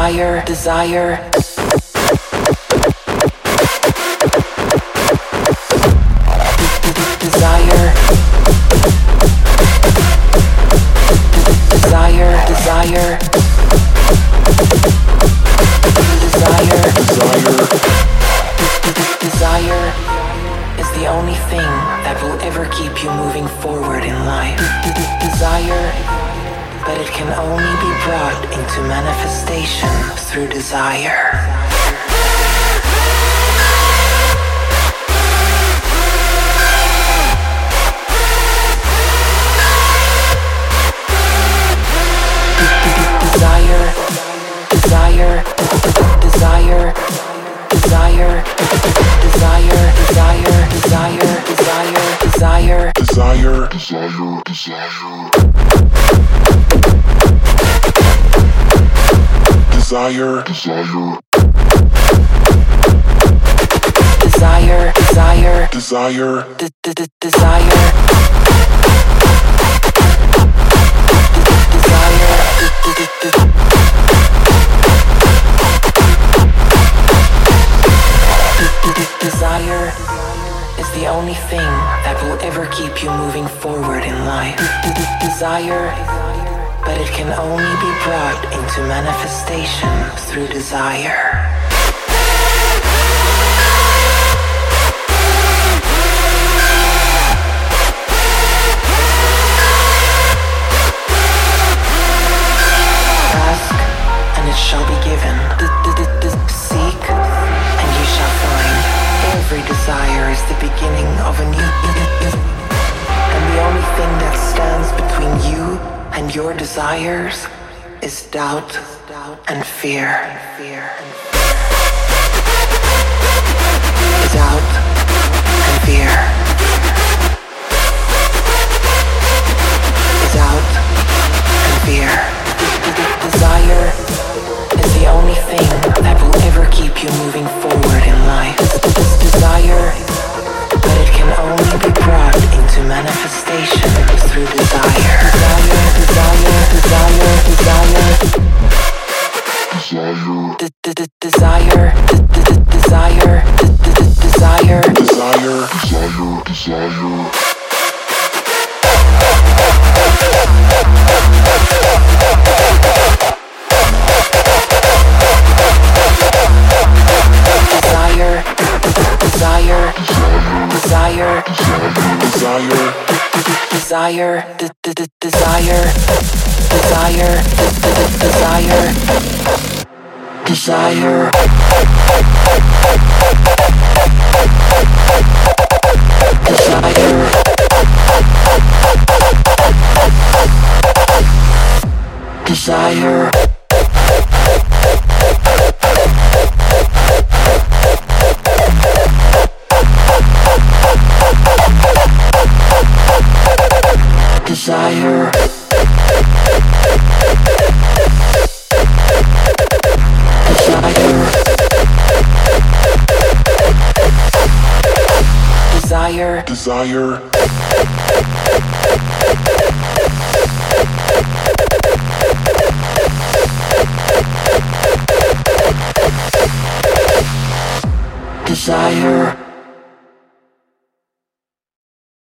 desire, desire. Desire, desire, desire, desire is the only thing that will ever keep you moving forward in life. Desire, but it can only be brought into manifestation through desire. Desire, desire, desire, desire, desire, desire, desire, desire, desire, desire, desire, desire, desire, desire, desire, Desire is the only thing that will ever keep you moving forward in life. Desire, but it can only be brought into manifestation through desire. Ask, and it shall be given. Seek, and you shall find. Every desire is the beginning of a new. And the only thing that stands between you and your desires is doubt and fear. Doubt and fear. Doubt and fear. Desire is the only thing that will ever keep you moving forward in life. Desire, but it can only be brought into manifestation through desire. Desire, desire, desire, desire. Desire, desire, desire, desire. Desire, desire, desire, desire, desire, desire. Desire. Desire. Desire.